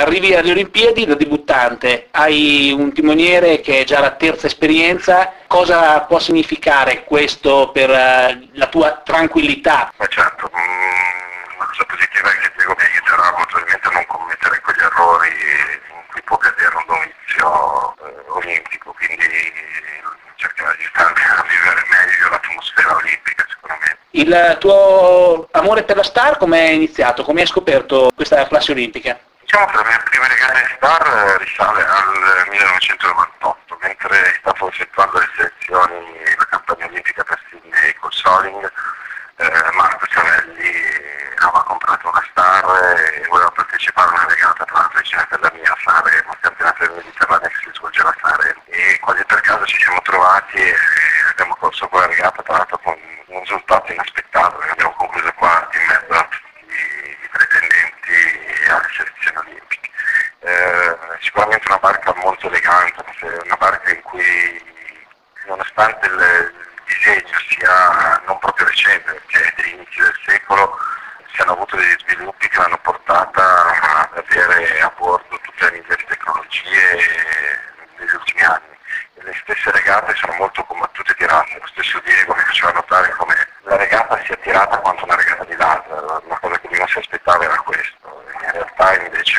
arrivi alle Olimpiadi da debuttante, hai un timoniere che è già la terza esperienza, cosa può significare questo per la tua tranquillità? Ma certo, una cosa positiva è che Diego mi aiuterà probabilmente a non commettere quegli errori in cui può cadere un novizio olimpico, quindi cercherà di starmi a vivere meglio l'atmosfera olimpica sicuramente. Il tuo amore per la Star come è iniziato? Come hai scoperto questa classe olimpica? Diciamo che la mia prima regata in Star risale al 1998, mentre stavo effettuando le selezioni la campagna olimpica per Sydney col Soling. Marco Ciavelli aveva comprato una Star e voleva partecipare a una regata tra l'altro vicina della mia a Sanremo, il campionato del Mediterraneo che si svolgeva a Sanremo, e quasi per caso ci siamo trovati e abbiamo corso quella regata tra l'altro con un risultato inaspettato, perché abbiamo concluso quarti in mezzo a tutti i pretendenti alle selezioni olimpiche. Sicuramente una barca molto elegante, una barca in cui nonostante il disegno sia non proprio recente, perché è degli inizi del secolo, si hanno avuto degli sviluppi che l'hanno portata ad avere a bordo tutte le migliori tecnologie negli ultimi anni. E le stesse regate sono molto combattute di razza. Lo stesso Diego mi faceva notare come la regata sia tirata quanto una regata di laser, una cosa che lui non si aspettava era questo. In realtà invece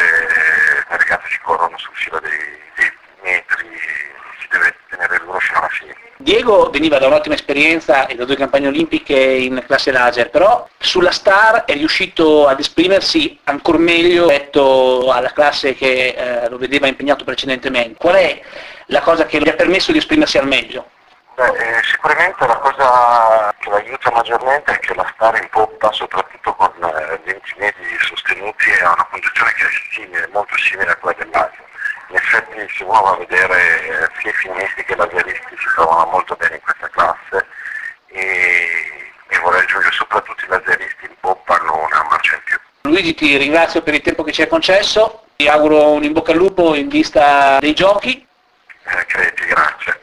le regate si corrono sul filo dei metri, si deve tenere duro fino alla fine. Diego veniva da un'ottima esperienza e da 2 campagne olimpiche in classe laser, però sulla Star è riuscito ad esprimersi ancora meglio rispetto alla classe che lo vedeva impegnato precedentemente. Qual è la cosa che gli ha permesso di esprimersi al meglio? Sicuramente la cosa che l'aiuta maggiormente è che la Star in poppa, soprattutto con venti medi sostenuti, ha una conduzione che è simile, molto simile a quella del laser. In effetti si uno va a vedere sia i filmisti che i laseristi si trovano molto bene in questa classe e vorrei aggiungere soprattutto i laseristi in poppa hanno una marcia in più. Luigi, ti ringrazio per il tempo che ci hai concesso, ti auguro un in bocca al lupo in vista dei giochi. Credi, grazie.